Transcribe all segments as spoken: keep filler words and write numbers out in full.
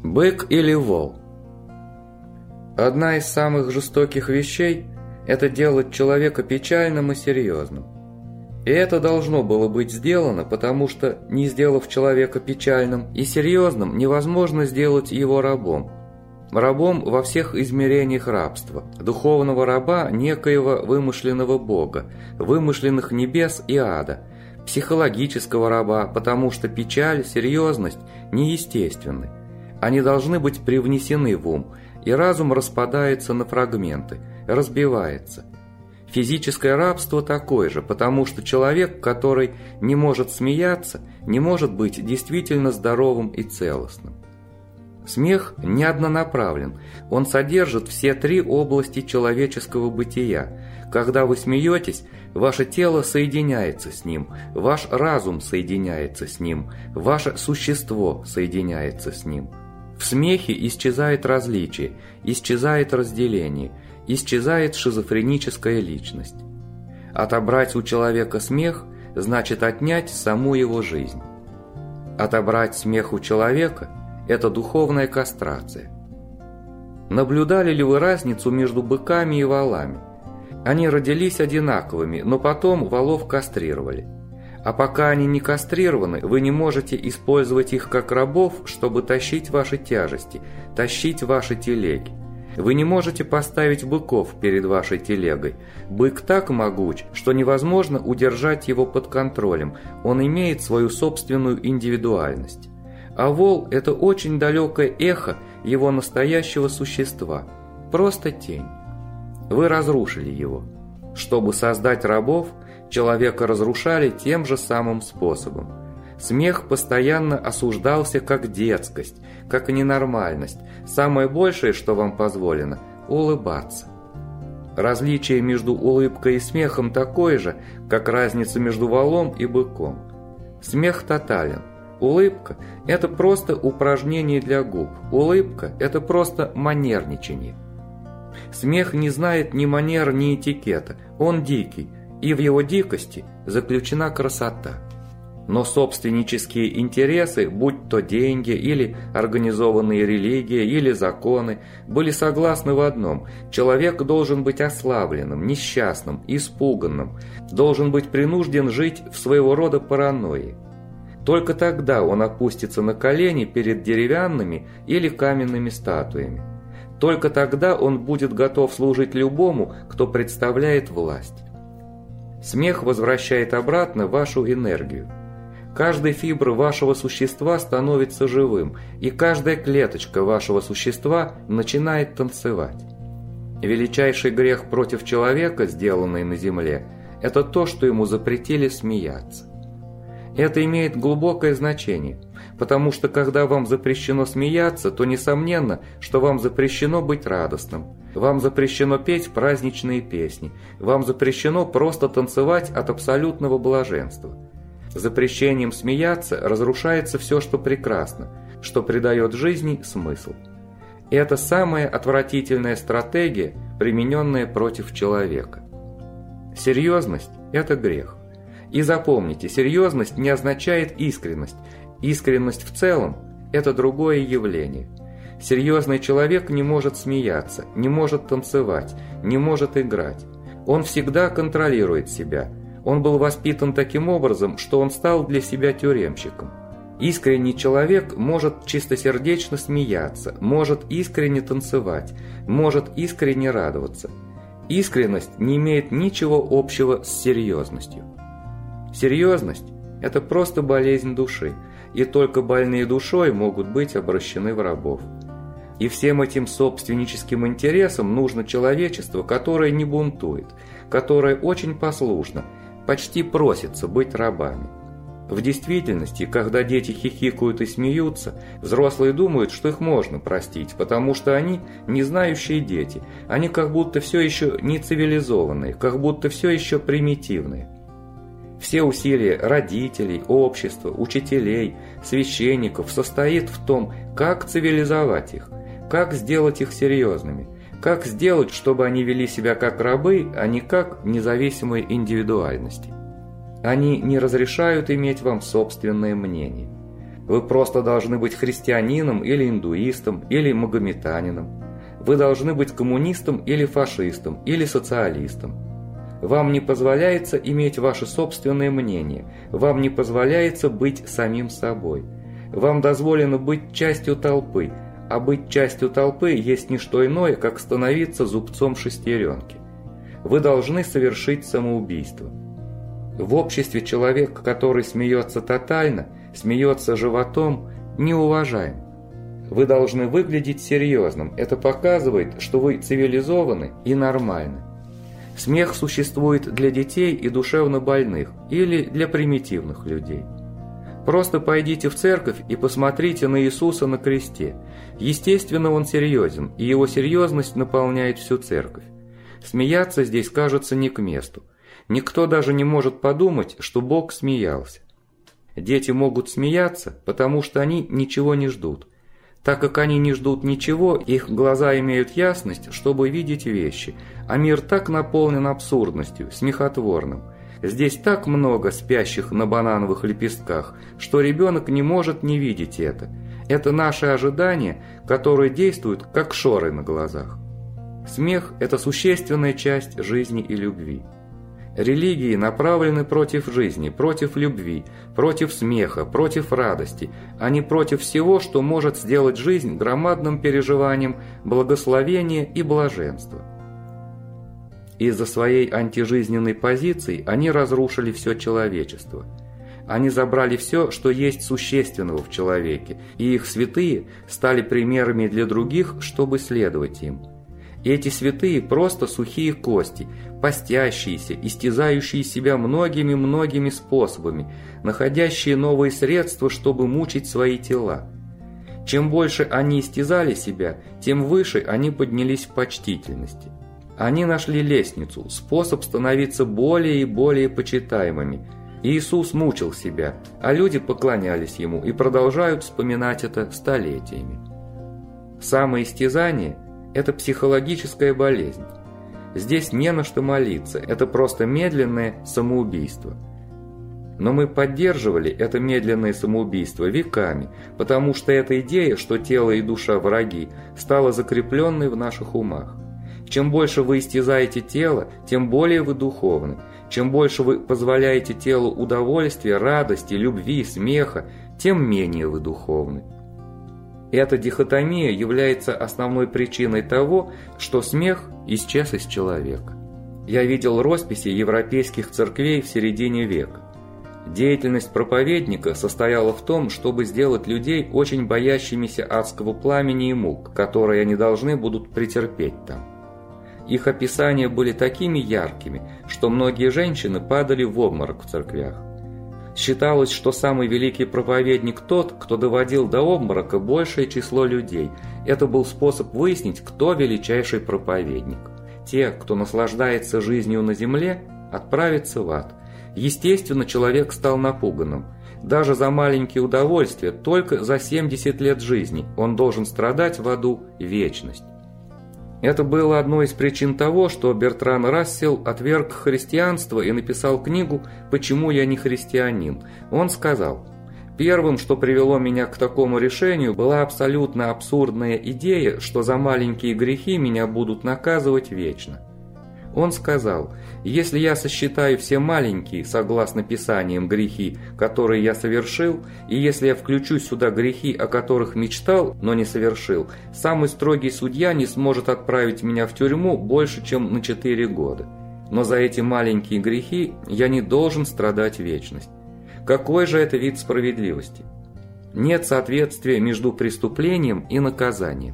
Бык или вол? Одна из самых жестоких вещей – это делать человека печальным и серьезным. И это должно было быть сделано, потому что, не сделав человека печальным и серьезным, невозможно сделать его рабом. Рабом во всех измерениях рабства, духовного раба некоего вымышленного бога, вымышленных небес и ада, психологического раба, потому что печаль, серьезность неестественны. Они должны быть привнесены в ум, и разум распадается на фрагменты, разбивается. Физическое рабство такое же, потому что человек, который не может смеяться, не может быть действительно здоровым и целостным. Смех не однонаправлен, он содержит все три области человеческого бытия. Когда вы смеетесь, ваше тело соединяется с ним, ваш разум соединяется с ним, ваше существо соединяется с ним. В смехе исчезает различие, исчезает разделение, исчезает шизофреническая личность. Отобрать у человека смех значит отнять саму его жизнь. Отобрать смех у человека – это духовная кастрация. Наблюдали ли вы разницу между быками и волами? Они родились одинаковыми, но потом волов кастрировали. А пока они не кастрированы, вы не можете использовать их как рабов, чтобы тащить ваши тяжести, тащить ваши телеги. Вы не можете поставить быков перед вашей телегой. Бык так могуч, что невозможно удержать его под контролем, он имеет свою собственную индивидуальность. А вол – это очень далекое эхо его настоящего существа, просто тень. Вы разрушили его. Чтобы создать рабов, человека разрушали тем же самым способом. Смех постоянно осуждался как детскость, как ненормальность. Самое большее, что вам позволено – улыбаться. Различие между улыбкой и смехом такое же, как разница между волом и быком. Смех тотален. Улыбка – это просто упражнение для губ. Улыбка – это просто манерничание. Смех не знает ни манер, ни этикета. Он дикий. И в его дикости заключена красота. Но собственнические интересы, будь то деньги или организованные религии или законы, были согласны в одном: человек должен быть ослабленным, несчастным, испуганным, должен быть принужден жить в своего рода паранойи. Только тогда он опустится на колени перед деревянными или каменными статуями. Только тогда он будет готов служить любому, кто представляет власть. Смех возвращает обратно вашу энергию. Каждая фибра вашего существа становится живым, и каждая клеточка вашего существа начинает танцевать. Величайший грех против человека, сделанный на земле, это то, что ему запретили смеяться. Это имеет глубокое значение, потому что когда вам запрещено смеяться, то несомненно, что вам запрещено быть радостным. Вам запрещено петь праздничные песни, вам запрещено просто танцевать от абсолютного блаженства. Запрещением смеяться разрушается все, что прекрасно, что придает жизни смысл. И это самая отвратительная стратегия, примененная против человека. Серьезность – это грех. И запомните, серьезность не означает искренность. Искренность в целом – это другое явление. Серьезный человек не может смеяться, не может танцевать, не может играть. Он всегда контролирует себя. Он был воспитан таким образом, что он стал для себя тюремщиком. Искренний человек может чистосердечно смеяться, может искренне танцевать, может искренне радоваться. Искренность не имеет ничего общего с серьезностью. Серьезность – это просто болезнь души, и только больные душой могут быть обращены в рабов. И всем этим собственническим интересам нужно человечество, которое не бунтует, которое очень послушно, почти просится быть рабами. В действительности, когда дети хихикают и смеются, взрослые думают, что их можно простить, потому что они не знающие дети, они как будто все еще не цивилизованные, как будто все еще примитивные. Все усилия родителей, общества, учителей, священников состоит в том, как цивилизовать их, как сделать их серьезными, как сделать, чтобы они вели себя как рабы, а не как независимые индивидуальности. Они не разрешают иметь вам собственное мнение. Вы просто должны быть христианином или индуистом, или магометанином. Вы должны быть коммунистом или фашистом, или социалистом. Вам не позволяется иметь ваше собственное мнение, вам не позволяется быть самим собой. Вам дозволено быть частью толпы, а быть частью толпы есть не что иное, как становиться зубцом шестеренки. Вы должны совершить самоубийство. В обществе человек, который смеется тотально, смеется животом, неуважаем. Вы должны выглядеть серьезным, это показывает, что вы цивилизованы и нормальны. Смех существует для детей и душевно больных, или для примитивных людей. Просто пойдите в церковь и посмотрите на Иисуса на кресте. Естественно, он серьезен, и его серьезность наполняет всю церковь. Смеяться здесь кажется не к месту. Никто даже не может подумать, что Бог смеялся. Дети могут смеяться, потому что они ничего не ждут. Так как они не ждут ничего, их глаза имеют ясность, чтобы видеть вещи, а мир так наполнен абсурдностью, смехотворным. Здесь так много спящих на банановых лепестках, что ребенок не может не видеть это. Это наши ожидания, которые действуют как шоры на глазах. Смех – это существенная часть жизни и любви. Религии направлены против жизни, против любви, против смеха, против радости, а не против всего, что может сделать жизнь громадным переживанием благословения и блаженства. Из-за своей антижизненной позиции они разрушили все человечество. Они забрали все, что есть существенного в человеке, и их святые стали примерами для других, чтобы следовать им. И эти святые просто сухие кости, постящиеся, истязающие себя многими-многими способами, находящие новые средства, чтобы мучить свои тела. Чем больше они истязали себя, тем выше они поднялись в почтительности. Они нашли лестницу, способ становиться более и более почитаемыми. Иисус мучил себя, а люди поклонялись Ему и продолжают вспоминать это столетиями. Самоистязание – это психологическая болезнь. Здесь не на что молиться, это просто медленное самоубийство. Но мы поддерживали это медленное самоубийство веками, потому что эта идея, что тело и душа враги, стала закрепленной в наших умах. Чем больше вы истязаете тело, тем более вы духовны. Чем больше вы позволяете телу удовольствия, радости, любви, смеха, тем менее вы духовны. Эта дихотомия является основной причиной того, что смех исчез из человека. Я видел росписи европейских церквей в середине века. Деятельность проповедника состояла в том, чтобы сделать людей очень боящимися адского пламени и мук, которые они должны будут претерпеть там. Их описания были такими яркими, что многие женщины падали в обморок в церквях. Считалось, что самый великий проповедник тот, кто доводил до обморока большее число людей. Это был способ выяснить, кто величайший проповедник. Те, кто наслаждается жизнью на земле, отправятся в ад. Естественно, человек стал напуганным. Даже за маленькие удовольствия, только за семьдесят лет жизни, он должен страдать в аду вечность. Это было одной из причин того, что Бертран Рассел отверг христианство и написал книгу «Почему я не христианин?». Он сказал: «Первым, что привело меня к такому решению, была абсолютно абсурдная идея, что за маленькие грехи меня будут наказывать вечно». Он сказал: «Если я сосчитаю все маленькие, согласно Писаниям, грехи, которые я совершил, и если я включу сюда грехи, о которых мечтал, но не совершил, самый строгий судья не сможет отправить меня в тюрьму больше, чем на четыре года. Но за эти маленькие грехи я не должен страдать вечность. Какой же это вид справедливости? Нет соответствия между преступлением и наказанием».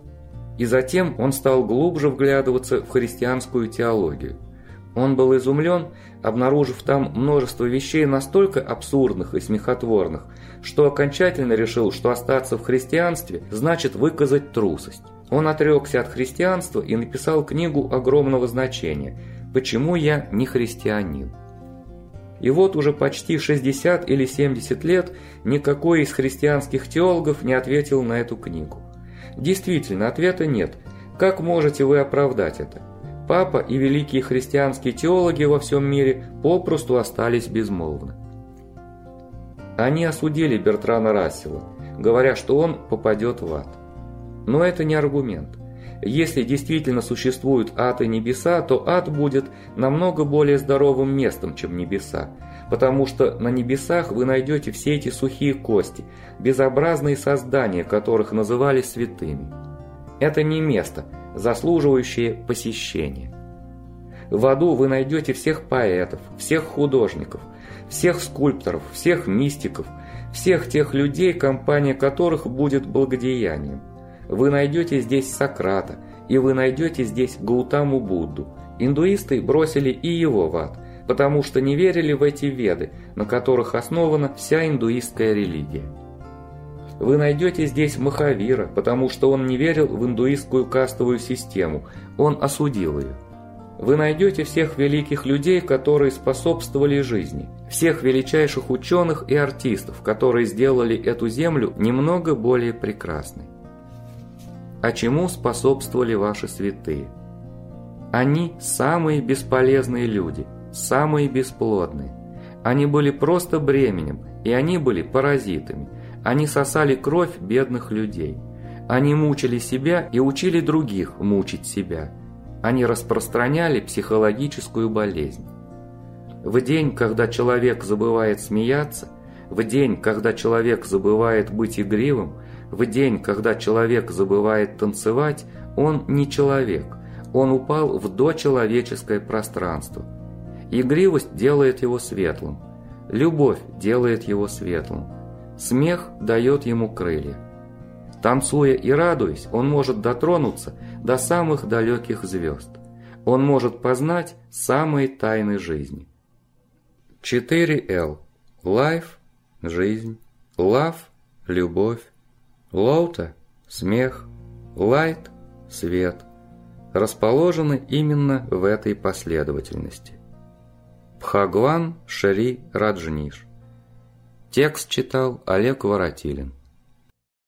И затем он стал глубже вглядываться в христианскую теологию. Он был изумлен, обнаружив там множество вещей настолько абсурдных и смехотворных, что окончательно решил, что остаться в христианстве значит выказать трусость. Он отрекся от христианства и написал книгу огромного значения «Почему я не христианин?». И вот уже почти шестьдесят или семьдесят лет никакой из христианских теологов не ответил на эту книгу. Действительно, ответа нет. Как можете вы оправдать это? Папа и великие христианские теологи во всем мире попросту остались безмолвны. Они осудили Бертрана Рассела, говоря, что он попадет в ад. Но это не аргумент. Если действительно существуют ад и небеса, то ад будет намного более здоровым местом, чем небеса, потому что на небесах вы найдете все эти сухие кости, безобразные создания, которых называли святыми. Это не место, заслуживающее посещения. В аду вы найдете всех поэтов, всех художников, всех скульпторов, всех мистиков, всех тех людей, компания которых будет благодеянием. Вы найдете здесь Сократа, и вы найдете здесь Гаутаму Будду. Индуисты бросили и его в ад, потому что не верили в эти веды, на которых основана вся индуистская религия. Вы найдете здесь Махавира, потому что он не верил в индуистскую кастовую систему, он осудил ее. Вы найдете всех великих людей, которые способствовали жизни, всех величайших ученых и артистов, которые сделали эту землю немного более прекрасной. А чему способствовали ваши святые? Они самые бесполезные люди, самые бесплодные. Они были просто бременем, и они были паразитами. Они сосали кровь бедных людей. Они мучили себя и учили других мучить себя. Они распространяли психологическую болезнь. В день, когда человек забывает смеяться, в день, когда человек забывает быть игривым, в день, когда человек забывает танцевать, он не человек, он упал в дочеловеческое пространство. Игривость делает его светлым, любовь делает его светлым, смех дает ему крылья. Танцуя и радуясь, он может дотронуться до самых далеких звезд. Он может познать самые тайны жизни. четыре эл. Life – жизнь, love – любовь, Лоута – смех, Light – свет, расположены именно в этой последовательности. Бхагван Шри Раджниш. Текст читал Олег Воротилин.